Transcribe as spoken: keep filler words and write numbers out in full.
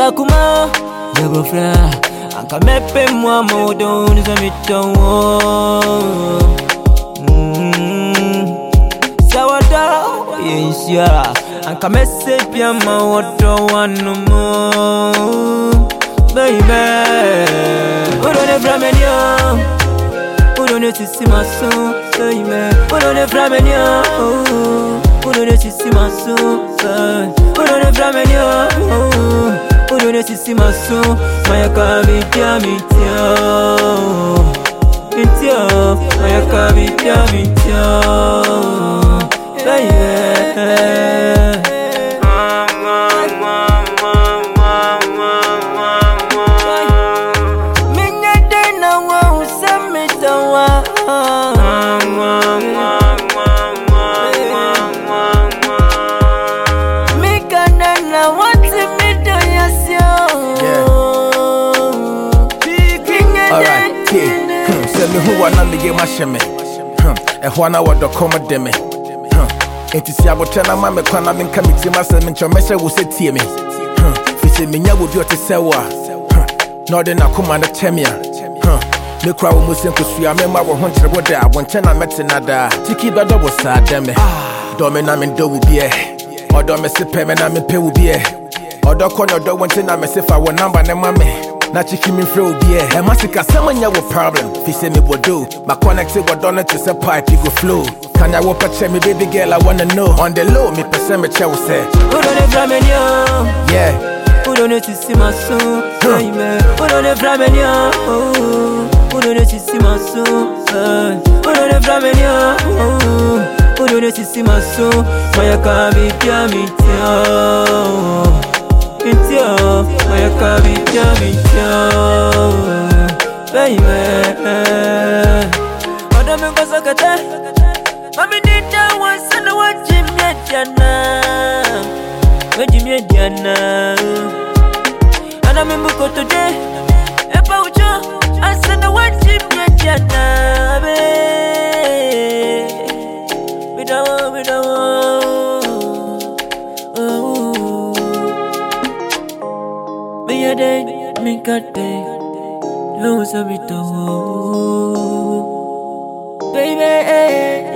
Takuma, Yagofra, Anka mepe mwa modo niza mitawo. Sawada, yensya, Anka mese pia mawoto wanu mo. Baby, udone framenyo, udone sisi maso. Baby, udone framenyo, udone sisi maso. Udone framenyo, udone sisi maso. Mayaka bitia bitia, bitia. Mayaka bitia bitia, baby. Me who wanna me get my shame. Hum, e hwana wado koma deme. Hum, enti si abotena ma me kwana me committee myself me chomesha wo se tie me. Hum, fi se me nya wo bi o te sewa. Hum, no de na koma na temia. Hum, me kwa wo musen kusua me ma wo ho nkyere wo da, wo nche na mete na da. Tiki bado wo sa deme. Do me na me do wo bie. Odo me se pe me na me pe wo bie. Odo kono do wo nche na me se fa wo number ne ma me. Na chiki mi flow be e masika samanya wo problem fi say me bodo ma connect with donut to say pipe you go flow can ya wo pache me baby girl I wanna know on the low me person me che wo say udone framenyo yeah udone sisi maso baby udone framenyo udone sisi maso udone framenyo udone sisi maso mayaka bitia bitia Bitia, mayaka bitia bitia, baby. Oda me kosa kata, mami nita wasana wajimye jana, wajimye jana. Ana me mbuko today, epa ucho, asana wajimye jana, be. Bidawo, bidawo. Me day, me got day, no sabito, baby.